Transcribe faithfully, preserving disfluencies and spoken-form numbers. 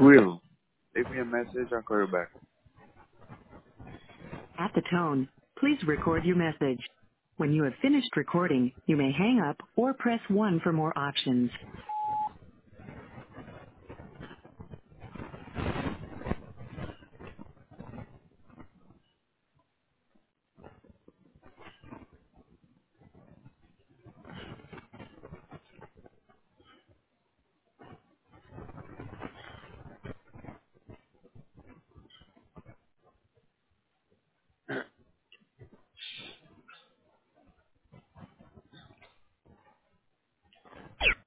Will, leave me a message. I'll call you back. At the tone, please record your message. When you have finished recording, you may hang up or press one for more options.